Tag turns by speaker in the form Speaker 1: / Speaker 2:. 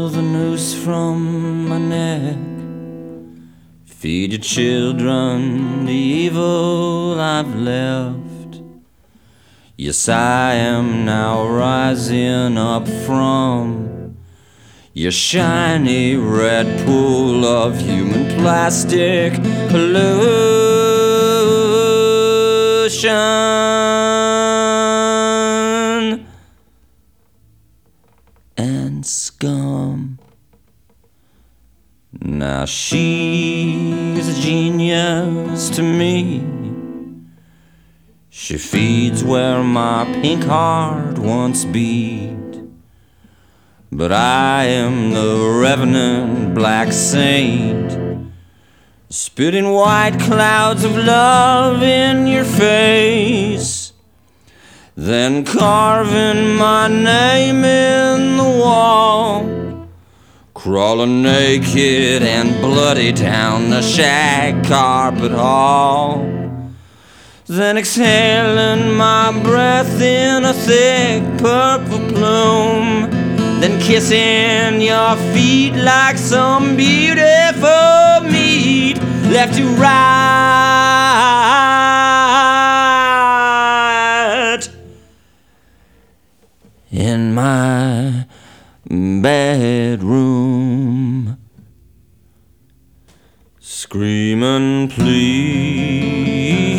Speaker 1: pull the noose from my neck. Feed your children the evil I've left. Yes, I am now rising up from your shiny red pool of human plastic pollution and scum. Now she's a genius to me. She feeds where my pink heart once beat. But I am the revenant black saint, spitting white clouds of love in your face, then carving my name in the wall, crawling naked and bloody down the shag carpet hall, then exhaling my breath in a thick purple plume, then kissing your feet like some beautiful meat left to rot in my bedroom, screaming please.